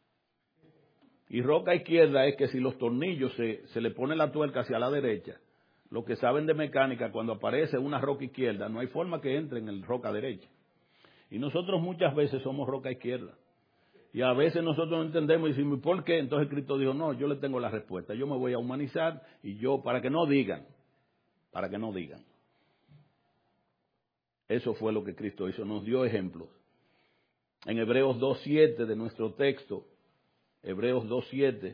y roca izquierda es que si los tornillos se, se le pone la tuerca hacia la derecha, los que saben de mecánica, cuando aparece una roca izquierda, no hay forma que entre en el roca derecha. Y nosotros muchas veces somos roca izquierda. Y a veces nosotros no entendemos y decimos, ¿por qué? Entonces Cristo dijo, no, yo le tengo la respuesta. Yo me voy a humanizar y yo, para que no digan, para que no digan. Eso fue lo que Cristo hizo, nos dio ejemplos. En Hebreos dos siete de nuestro texto, Hebreos dos siete,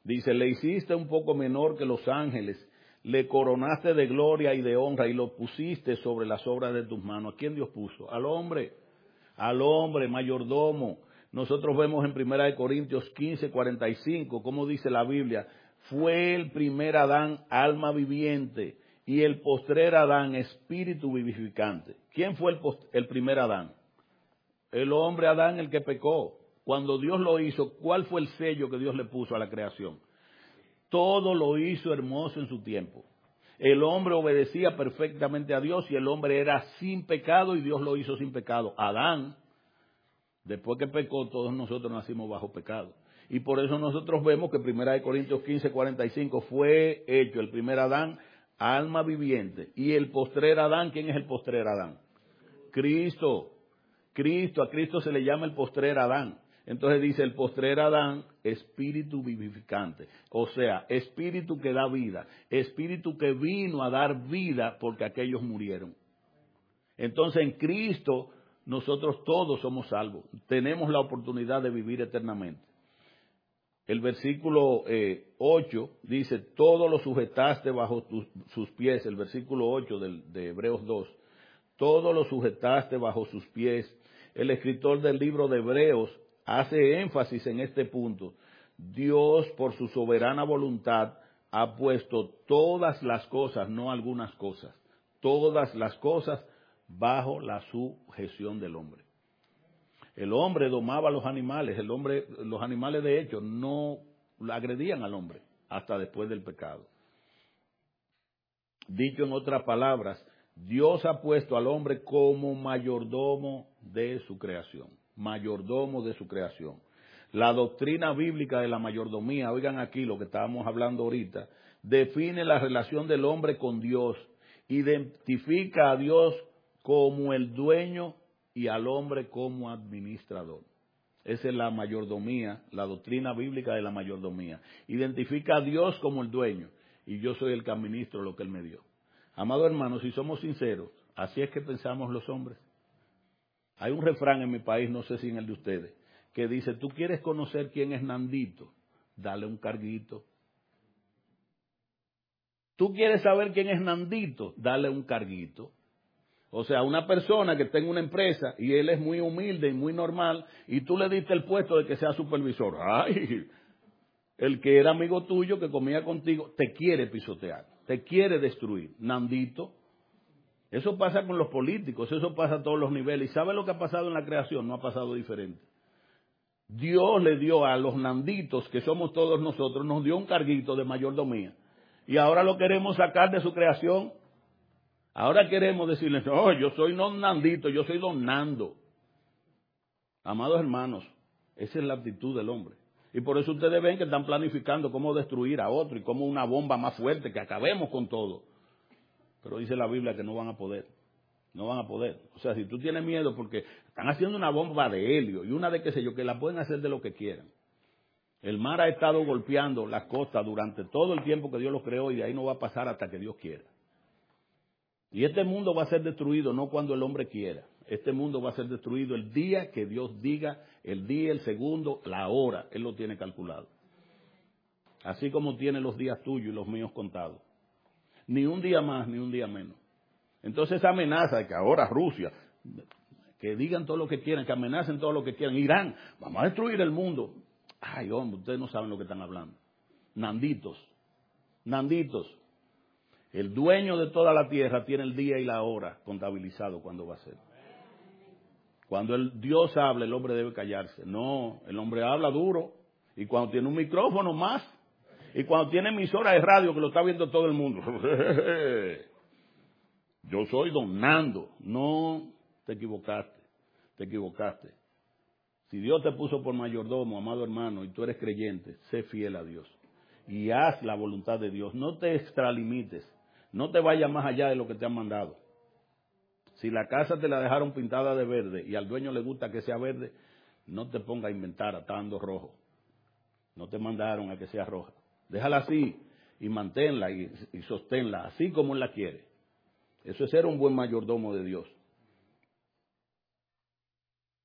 Dice, le hiciste un poco menor que los ángeles, le coronaste de gloria y de honra y lo pusiste sobre las obras de tus manos. ¿A quién Dios puso? Al hombre, al hombre, mayordomo. Nosotros vemos en primera de Corintios quince, cuarenta y cinco, como dice la Biblia, fue el primer Adán alma viviente y el postrer Adán espíritu vivificante. ¿Quién fue el, post, el primer Adán? El hombre Adán, el que pecó. Cuando Dios lo hizo, ¿cuál fue el sello que Dios le puso a la creación? Todo lo hizo hermoso en su tiempo. El hombre obedecía perfectamente a Dios y el hombre era sin pecado y Dios lo hizo sin pecado. Adán, después que pecó, todos nosotros nacimos bajo pecado. Y por eso nosotros vemos que primera de Corintios quince, cuarenta y cinco fue hecho el primer Adán, alma viviente. Y el postrer Adán, ¿quién es el postrer Adán? Cristo. Cristo, a Cristo se le llama el postrer Adán. Entonces dice el postrer Adán, espíritu vivificante. O sea, espíritu que da vida. Espíritu que vino a dar vida porque aquellos murieron. Entonces en Cristo nosotros todos somos salvos. Tenemos la oportunidad de vivir eternamente. El versículo eh, ocho dice, todo lo sujetaste bajo tus, sus pies. El versículo ocho del, de Hebreos dos. Todo lo sujetaste bajo sus pies. El escritor del libro de Hebreos hace énfasis en este punto. Dios, por su soberana voluntad, ha puesto todas las cosas, no algunas cosas, todas las cosas bajo la sujeción del hombre. El hombre domaba a los animales, el hombre, los animales de hecho no agredían al hombre hasta después del pecado. Dicho en otras palabras, Dios ha puesto al hombre como mayordomo de su creación, mayordomo de su creación. La doctrina bíblica de la mayordomía, oigan aquí lo que estábamos hablando ahorita, define la relación del hombre con Dios, identifica a Dios como el dueño y al hombre como administrador. Esa es la mayordomía, la doctrina bíblica de la mayordomía. Identifica a Dios como el dueño y yo soy el que administro lo que Él me dio. Amado hermano, si somos sinceros, así es que pensamos los hombres. Hay un refrán en mi país, no sé si en el de ustedes, que dice, tú quieres conocer quién es Nandito, dale un carguito. Tú quieres saber quién es Nandito, dale un carguito. O sea, una persona que tenga una empresa y él es muy humilde y muy normal y tú le diste el puesto de que sea supervisor. ¡Ay! El que era amigo tuyo, que comía contigo, te quiere pisotear, te quiere destruir. Nandito. Eso pasa con los políticos, eso pasa a todos los niveles. ¿Y sabe lo que ha pasado en la creación? No ha pasado diferente. Dios le dio a los nanditos, que somos todos nosotros, nos dio un carguito de mayordomía. Y ahora lo queremos sacar de su creación. Ahora queremos decirles, no, yo soy no Nandito, yo soy don Nando. Amados hermanos, esa es la actitud del hombre. Y por eso ustedes ven que están planificando cómo destruir a otro y cómo una bomba más fuerte, que acabemos con todo. Pero dice la Biblia que no van a poder, no van a poder. O sea, si tú tienes miedo porque están haciendo una bomba de helio y una de qué sé yo, que la pueden hacer de lo que quieran. El mar ha estado golpeando las costas durante todo el tiempo que Dios los creó y de ahí no va a pasar hasta que Dios quiera. Y este mundo va a ser destruido no cuando el hombre quiera. Este mundo va a ser destruido el día que Dios diga, el día, el segundo, la hora. Él lo tiene calculado. Así como tiene los días tuyos y los míos contados. Ni un día más, ni un día menos. Entonces esa amenaza de que ahora Rusia, que digan todo lo que quieran, que amenacen todo lo que quieran. Irán, vamos a destruir el mundo. Ay, hombre, ustedes no saben lo que están hablando. Nanditos, nanditos. El dueño de toda la tierra tiene el día y la hora contabilizado cuando va a ser. Cuando el Dios habla, el hombre debe callarse. No, el hombre habla duro. Y cuando tiene un micrófono más. Y cuando tiene emisora de radio que lo está viendo todo el mundo. Yo soy don Nando. No, te equivocaste. Te equivocaste. Si Dios te puso por mayordomo, amado hermano, y tú eres creyente, sé fiel a Dios. Y haz la voluntad de Dios. No te extralimites. No te vayas más allá de lo que te han mandado. Si la casa te la dejaron pintada de verde y al dueño le gusta que sea verde, no te pongas a inventar atando rojo. No te mandaron a que sea roja. Déjala así y manténla y, y sosténla así como Él la quiere. Eso es ser un buen mayordomo de Dios.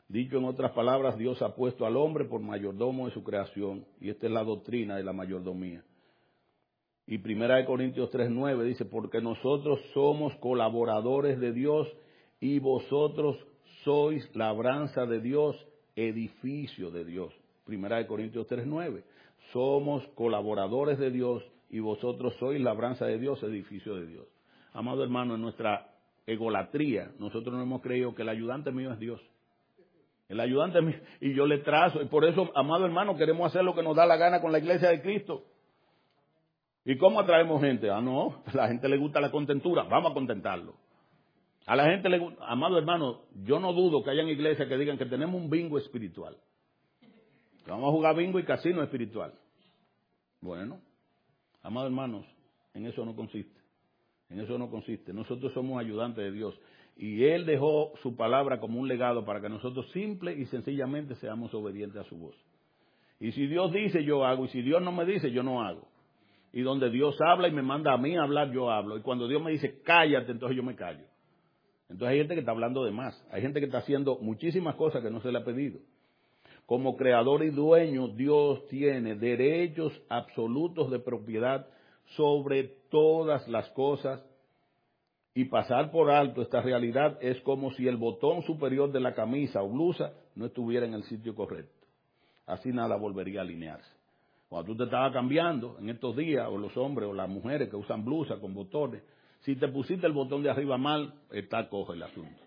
Dicho en otras palabras, Dios ha puesto al hombre por mayordomo de su creación, y esta es la doctrina de la mayordomía. Y Primera de Corintios tres nueve dice, porque nosotros somos colaboradores de Dios y vosotros sois labranza de Dios, edificio de Dios. Primera de Corintios tres nueve, somos colaboradores de Dios y vosotros sois labranza de Dios, edificio de Dios. Amado hermano, en nuestra egolatría, nosotros no hemos creído que el ayudante mío es Dios. El ayudante mío, y yo le trazo, y por eso, amado hermano, queremos hacer lo que nos da la gana con la iglesia de Cristo. ¿Y cómo atraemos gente? Ah, no, a la gente le gusta la contentura, vamos a contentarlo. A la gente le gusta, amado hermano, yo no dudo que hayan iglesias que digan que tenemos un bingo espiritual. Que vamos a jugar bingo y casino espiritual. Bueno, amados hermanos, en eso no consiste. En eso no consiste. Nosotros somos ayudantes de Dios. Y Él dejó su palabra como un legado para que nosotros simple y sencillamente seamos obedientes a su voz. Y si Dios dice, yo hago. Y si Dios no me dice, yo no hago. Y donde Dios habla y me manda a mí a hablar, yo hablo. Y cuando Dios me dice, cállate, entonces yo me callo. Entonces hay gente que está hablando de más. Hay gente que está haciendo muchísimas cosas que no se le ha pedido. Como creador y dueño, Dios tiene derechos absolutos de propiedad sobre todas las cosas. Y pasar por alto esta realidad es como si el botón superior de la camisa o blusa no estuviera en el sitio correcto. Así nada volvería a alinearse. Cuando tú te estabas cambiando en estos días, o los hombres o las mujeres que usan blusa con botones, si te pusiste el botón de arriba mal, está cojo el asunto.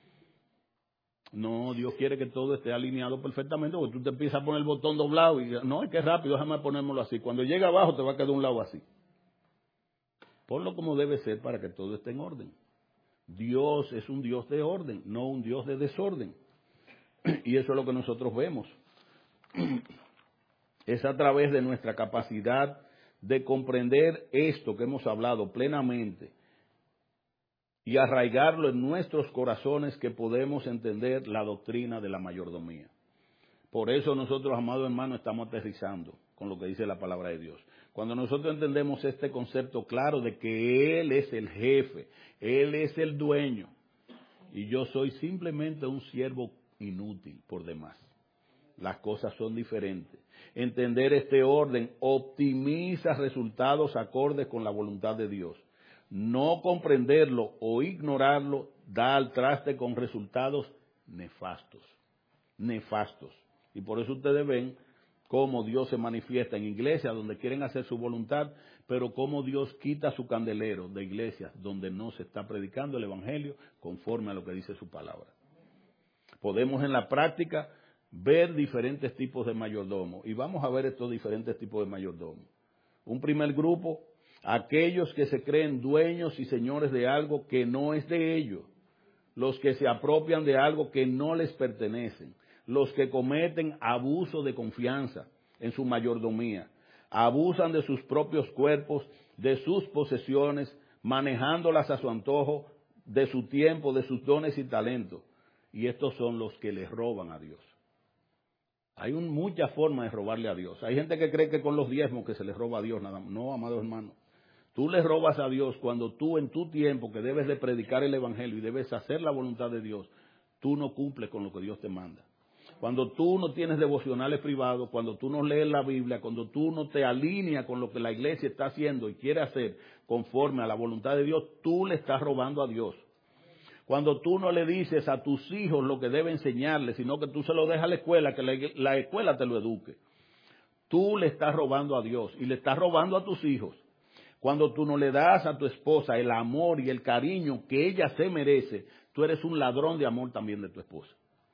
No, Dios quiere que todo esté alineado perfectamente, porque tú te empiezas a poner el botón doblado y no, es que es rápido, déjame ponérmelo así. Cuando llega abajo te va a quedar un lado así. Ponlo como debe ser para que todo esté en orden. Dios es un Dios de orden, no un Dios de desorden. Y eso es lo que nosotros vemos. Es a través de nuestra capacidad de comprender esto que hemos hablado plenamente y arraigarlo en nuestros corazones que podemos entender la doctrina de la mayordomía. Por eso nosotros, amados hermanos, estamos aterrizando con lo que dice la palabra de Dios. Cuando nosotros entendemos este concepto claro de que Él es el jefe, Él es el dueño, y yo soy simplemente un siervo inútil por demás. Las cosas son diferentes. Entender este orden optimiza resultados acordes con la voluntad de Dios. No comprenderlo o ignorarlo da al traste con resultados nefastos. Nefastos. Y por eso ustedes ven cómo Dios se manifiesta en iglesias donde quieren hacer su voluntad, pero cómo Dios quita su candelero de iglesias donde no se está predicando el evangelio conforme a lo que dice su palabra. Podemos en la práctica ver diferentes tipos de mayordomos. Y vamos a ver estos diferentes tipos de mayordomos. Un primer grupo, aquellos que se creen dueños y señores de algo que no es de ellos. Los que se apropian de algo que no les pertenecen. Los que cometen abuso de confianza en su mayordomía. Abusan de sus propios cuerpos, de sus posesiones, manejándolas a su antojo, de su tiempo, de sus dones y talentos. Y estos son los que les roban a Dios. Hay un, muchas formas de robarle a Dios. Hay gente que cree que con los diezmos que se les roba a Dios nada más. No, amados hermanos. Tú le robas a Dios cuando tú en tu tiempo que debes de predicar el evangelio y debes hacer la voluntad de Dios, tú no cumples con lo que Dios te manda. Cuando tú no tienes devocionales privados, cuando tú no lees la Biblia, cuando tú no te alineas con lo que la iglesia está haciendo y quiere hacer conforme a la voluntad de Dios, tú le estás robando a Dios. Cuando tú no le dices a tus hijos lo que debe enseñarles, sino que tú se lo dejas a la escuela, que la, la escuela te lo eduque. Tú le estás robando a Dios y le estás robando a tus hijos. Cuando tú no le das a tu esposa el amor y el cariño que ella se merece, tú eres un ladrón de amor también de tu esposa.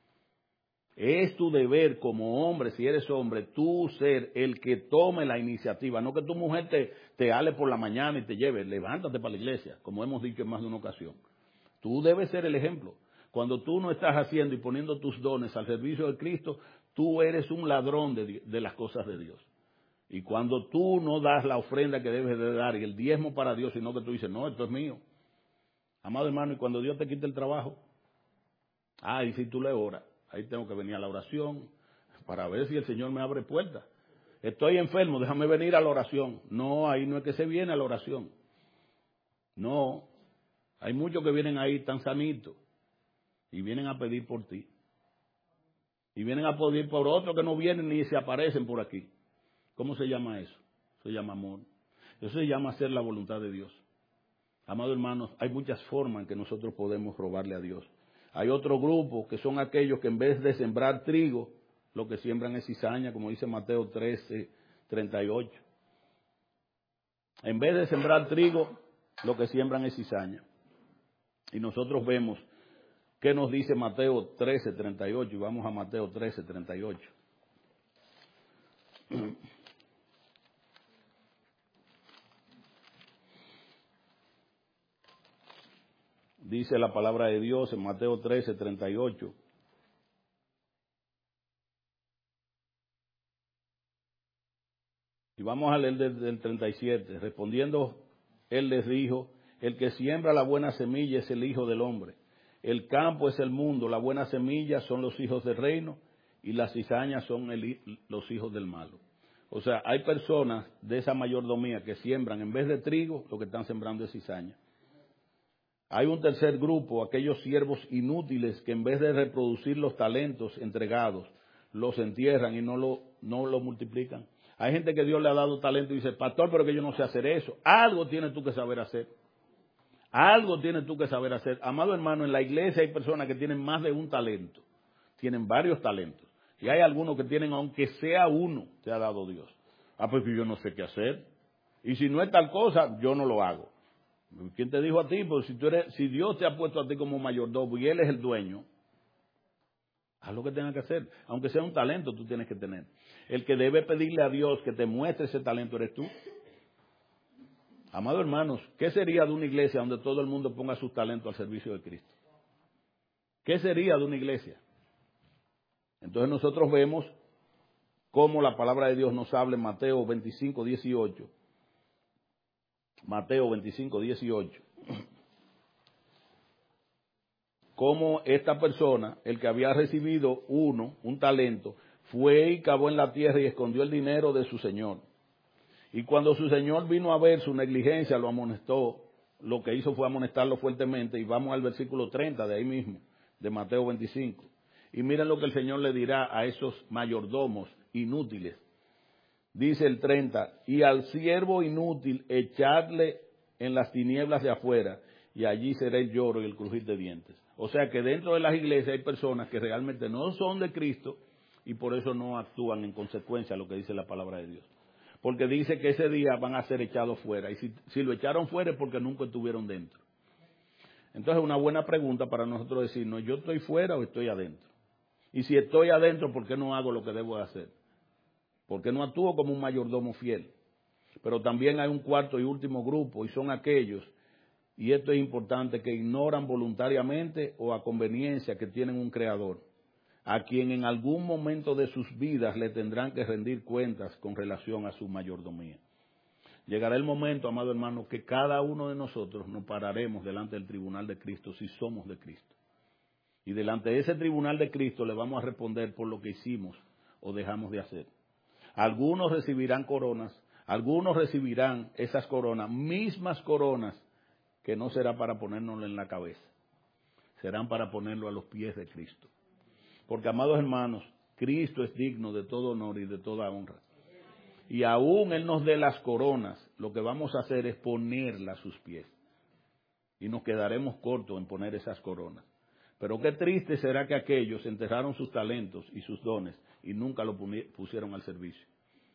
Es tu deber como hombre, si eres hombre, tú ser el que tome la iniciativa, no que tu mujer te, te ale por la mañana y te lleve, levántate para la iglesia, como hemos dicho en más de una ocasión. Tú debes ser el ejemplo. Cuando tú no estás haciendo y poniendo tus dones al servicio de Cristo, tú eres un ladrón de, de las cosas de Dios. Y cuando tú no das la ofrenda que debes de dar y el diezmo para Dios, sino que tú dices, no, esto es mío. Amado hermano, y cuando Dios te quita el trabajo, ah, y si tú le oras, ahí tengo que venir a la oración para ver si el Señor me abre puertas. Estoy enfermo, déjame venir a la oración. No, ahí no es que se viene a la oración. No. Hay muchos que vienen ahí tan sanitos y vienen a pedir por ti. Y vienen a pedir por otros que no vienen ni se aparecen por aquí. ¿Cómo se llama eso? Se llama amor. Eso se llama hacer la voluntad de Dios. Amados hermanos, hay muchas formas en que nosotros podemos robarle a Dios. Hay otro grupo que son aquellos que en vez de sembrar trigo, lo que siembran es cizaña, como dice Mateo trece, treinta y ocho. En vez de sembrar trigo, lo que siembran es cizaña. Y nosotros vemos qué nos dice Mateo trece, treinta y ocho. Y vamos a Mateo trece, treinta y ocho. Dice la palabra de Dios en Mateo trece, treinta y ocho. Y vamos a leer desde el treinta y siete. Respondiendo, él les dijo, el que siembra la buena semilla es el Hijo del Hombre. El campo es el mundo, la buena semilla son los hijos del reino y las cizañas son el, los hijos del malo. O sea, hay personas de esa mayordomía que siembran, en vez de trigo, lo que están sembrando es cizaña. Hay un tercer grupo, aquellos siervos inútiles que en vez de reproducir los talentos entregados, los entierran y no lo, no lo multiplican. Hay gente que Dios le ha dado talento y dice, pastor, pero que yo no sé hacer eso. Algo tienes tú que saber hacer. Algo tienes tú que saber hacer. Amado hermano, en la iglesia hay personas que tienen más de un talento. Tienen varios talentos. Y hay algunos que tienen, aunque sea uno, te ha dado Dios. Ah, pues yo no sé qué hacer. Y si no es tal cosa, yo no lo hago. ¿Quién te dijo a ti? Pues si, tú eres, si Dios te ha puesto a ti como mayordomo y Él es el dueño, haz lo que tengas que hacer. Aunque sea un talento, tú tienes que tener. El que debe pedirle a Dios que te muestre ese talento eres tú. Amados hermanos, ¿qué sería de una iglesia donde todo el mundo ponga sus talentos al servicio de Cristo? ¿Qué sería de una iglesia? Entonces nosotros vemos cómo la palabra de Dios nos habla en Mateo veinticinco, dieciocho. Mateo veinticinco, dieciocho. Cómo esta persona, el que había recibido uno, un talento, fue y cavó en la tierra y escondió el dinero de su señor. Y cuando su señor vino a ver su negligencia, lo amonestó. Lo que hizo fue amonestarlo fuertemente. Y vamos al versículo treinta de ahí mismo, de Mateo veinticinco. Y miren lo que el Señor le dirá a esos mayordomos inútiles. Dice el treinta, y al siervo inútil echadle en las tinieblas de afuera, y allí será el lloro y el crujir de dientes. O sea que dentro de las iglesias hay personas que realmente no son de Cristo y por eso no actúan en consecuencia a lo que dice la palabra de Dios. Porque dice que ese día van a ser echados fuera, y si, si lo echaron fuera es porque nunca estuvieron dentro. Entonces una buena pregunta para nosotros decirnos, ¿yo estoy fuera o estoy adentro? Y si estoy adentro, ¿por qué no hago lo que debo de hacer? Porque no actúo como un mayordomo fiel. Pero también hay un cuarto y último grupo, y son aquellos, y esto es importante, que ignoran voluntariamente o a conveniencia que tienen un creador, a quien en algún momento de sus vidas le tendrán que rendir cuentas con relación a su mayordomía. Llegará el momento, amado hermano, que cada uno de nosotros nos pararemos delante del tribunal de Cristo si somos de Cristo. Y delante de ese tribunal de Cristo le vamos a responder por lo que hicimos o dejamos de hacer. Algunos recibirán coronas, algunos recibirán esas coronas, mismas coronas, que no será para ponérnoslo en la cabeza, serán para ponerlo a los pies de Cristo. Porque, amados hermanos, Cristo es digno de todo honor y de toda honra. Y aún Él nos dé las coronas, lo que vamos a hacer es ponerlas a sus pies. Y nos quedaremos cortos en poner esas coronas. Pero qué triste será que aquellos enterraron sus talentos y sus dones y nunca lo pusieron al servicio.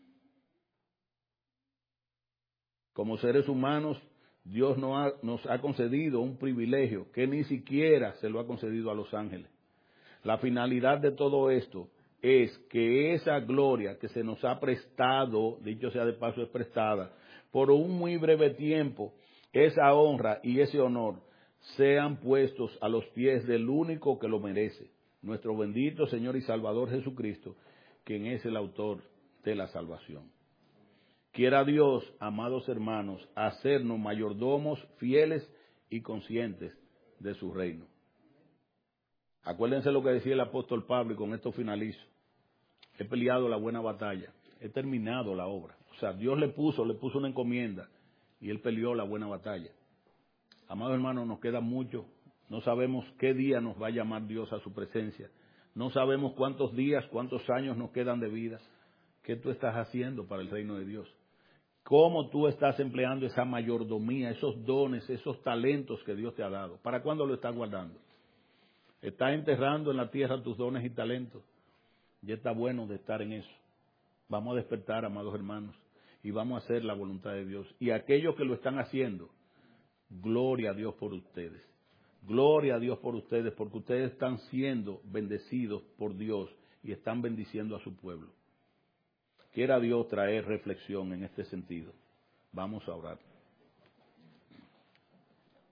Como seres humanos, Dios nos ha, nos ha concedido un privilegio que ni siquiera se lo ha concedido a los ángeles. La finalidad de todo esto es que esa gloria que se nos ha prestado, dicho sea de paso es prestada, por un muy breve tiempo, esa honra y ese honor sean puestos a los pies del único que lo merece, nuestro bendito Señor y Salvador Jesucristo, quien es el autor de la salvación. Quiera Dios, amados hermanos, hacernos mayordomos fieles y conscientes de su reino. Acuérdense lo que decía el apóstol Pablo, y con esto finalizo. He peleado la buena batalla, he terminado la obra. O sea, Dios le puso, le puso una encomienda y él peleó la buena batalla. Amados hermanos, nos queda mucho. No sabemos qué día nos va a llamar Dios a su presencia. No sabemos cuántos días, cuántos años nos quedan de vida. ¿Qué tú estás haciendo para el reino de Dios? ¿Cómo tú estás empleando esa mayordomía, esos dones, esos talentos que Dios te ha dado? ¿Para cuándo lo estás guardando? ¿Estás enterrando en la tierra tus dones y talentos? Ya está bueno de estar en eso. Vamos a despertar, amados hermanos, y vamos a hacer la voluntad de Dios. Y aquellos que lo están haciendo, gloria a Dios por ustedes. Gloria a Dios por ustedes, porque ustedes están siendo bendecidos por Dios y están bendiciendo a su pueblo. Quiera Dios traer reflexión en este sentido. Vamos a orar.